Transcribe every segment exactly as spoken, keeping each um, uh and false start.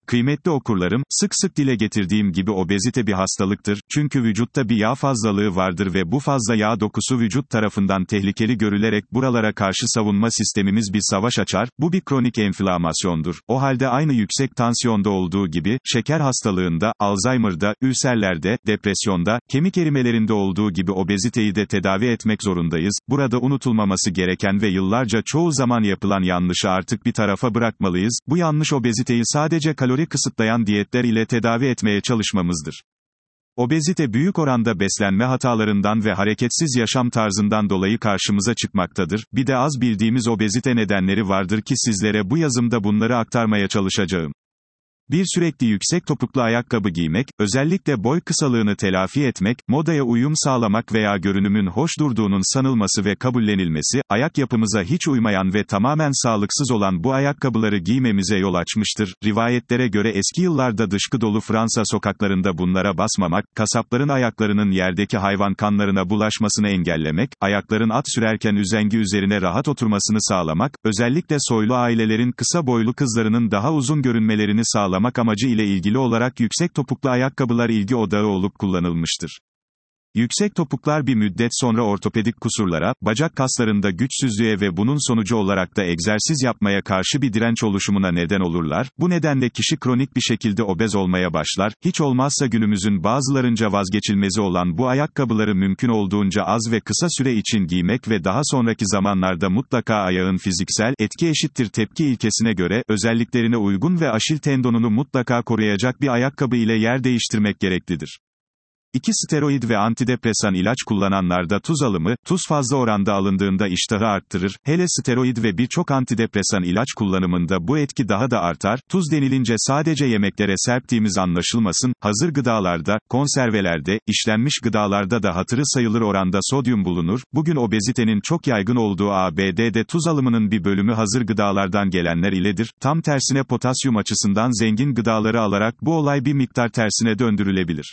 Kıymetli okurlarım, sık sık dile getirdiğim gibi obezite bir hastalıktır, çünkü vücutta bir yağ fazlalığı vardır ve bu fazla yağ dokusu vücut tarafından tehlikeli görülerek buralara karşı savunma sistemimiz bir savaş açar, bu bir kronik enflamasyondur. O halde aynı yüksek tansiyonda olduğu gibi, şeker hastalığında, Alzheimer'da, ülserlerde, depresyonda, kemik erimelerinde olduğu gibi obeziteyi de tedavi etmek zorundayız. Burada unutulmaması gereken ve yıllarca çoğu zaman yapılan yanlışı artık bir tarafa bırakmalıyız. Bu yanlış obeziteyi sadece kalori kısıtlayan diyetler ile tedavi etmeye çalışmamızdır. Obezite büyük oranda beslenme hatalarından ve hareketsiz yaşam tarzından dolayı karşımıza çıkmaktadır. Bir de az bildiğimiz obezite nedenleri vardır ki sizlere bu yazımda bunları aktarmaya çalışacağım. Bir sürekli yüksek topuklu ayakkabı giymek, özellikle boy kısalığını telafi etmek, modaya uyum sağlamak veya görünümün hoş durduğunun sanılması ve kabullenilmesi, ayak yapımıza hiç uymayan ve tamamen sağlıksız olan bu ayakkabıları giymemize yol açmıştır. Rivayetlere göre eski yıllarda dışkı dolu Fransa sokaklarında bunlara basmamak, kasapların ayaklarının yerdeki hayvan kanlarına bulaşmasını engellemek, ayakların at sürerken üzengi üzerine rahat oturmasını sağlamak, özellikle soylu ailelerin kısa boylu kızlarının daha uzun görünmelerini sağlamak, amacı ile ilgili olarak yüksek topuklu ayakkabılar ilgi odağı olup kullanılmıştır. Yüksek topuklar bir müddet sonra ortopedik kusurlara, bacak kaslarında güçsüzlüğe ve bunun sonucu olarak da egzersiz yapmaya karşı bir direnç oluşumuna neden olurlar. Bu nedenle kişi kronik bir şekilde obez olmaya başlar. Hiç olmazsa günümüzün bazılarınca vazgeçilmezi olan bu ayakkabıları mümkün olduğunca az ve kısa süre için giymek ve daha sonraki zamanlarda mutlaka ayağın fiziksel etki eşittir tepki ilkesine göre özelliklerine uygun ve aşil tendonunu mutlaka koruyacak bir ayakkabı ile yer değiştirmek gereklidir. iki Steroid ve antidepresan ilaç kullananlarda tuz alımı, tuz fazla oranda alındığında iştahı arttırır, hele steroid ve birçok antidepresan ilaç kullanımında bu etki daha da artar. Tuz denilince sadece yemeklere serptiğimiz anlaşılmasın, hazır gıdalarda, konservelerde, işlenmiş gıdalarda da hatırı sayılır oranda sodyum bulunur. Bugün obezitenin çok yaygın olduğu A B D'de tuz alımının bir bölümü hazır gıdalardan gelenler iledir. Tam tersine potasyum açısından zengin gıdaları alarak bu olay bir miktar tersine döndürülebilir.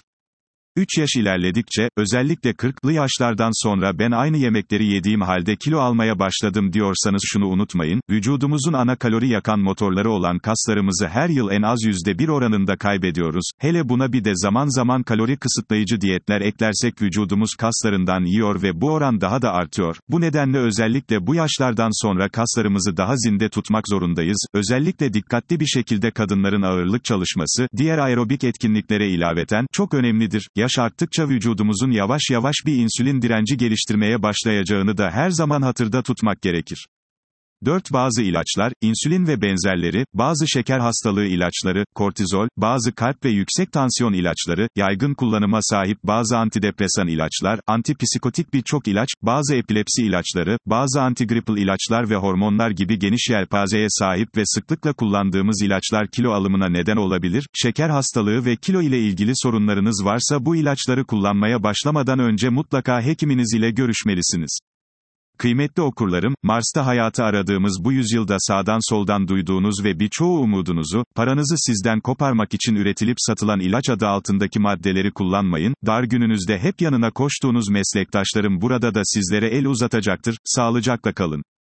üç yaş ilerledikçe, özellikle kırklı yaşlardan sonra ben aynı yemekleri yediğim halde kilo almaya başladım diyorsanız şunu unutmayın, vücudumuzun ana kalori yakan motorları olan kaslarımızı her yıl en az yüzde bir oranında kaybediyoruz. Hele buna bir de zaman zaman kalori kısıtlayıcı diyetler eklersek vücudumuz kaslarından yiyor ve bu oran daha da artıyor. Bu nedenle özellikle bu yaşlardan sonra kaslarımızı daha zinde tutmak zorundayız. Özellikle dikkatli bir şekilde kadınların ağırlık çalışması, diğer aerobik etkinliklere ilaveten, çok önemlidir. Yaş arttıkça vücudumuzun yavaş yavaş bir insülin direnci geliştirmeye başlayacağını da her zaman hatırda tutmak gerekir. dört Bazı ilaçlar, insülin ve benzerleri, bazı şeker hastalığı ilaçları, kortizol, bazı kalp ve yüksek tansiyon ilaçları, yaygın kullanıma sahip bazı antidepresan ilaçlar, antipsikotik birçok ilaç, bazı epilepsi ilaçları, bazı antigripal ilaçlar ve hormonlar gibi geniş yelpazeye sahip ve sıklıkla kullandığımız ilaçlar kilo alımına neden olabilir. Şeker hastalığı ve kilo ile ilgili sorunlarınız varsa bu ilaçları kullanmaya başlamadan önce mutlaka hekiminiz ile görüşmelisiniz. Kıymetli okurlarım, Mars'ta hayatı aradığımız bu yüzyılda sağdan soldan duyduğunuz ve birçoğu umudunuzu, paranızı sizden koparmak için üretilip satılan ilaç adı altındaki maddeleri kullanmayın. Dar gününüzde hep yanına koştuğunuz meslektaşlarım burada da sizlere el uzatacaktır. Sağlıcakla kalın.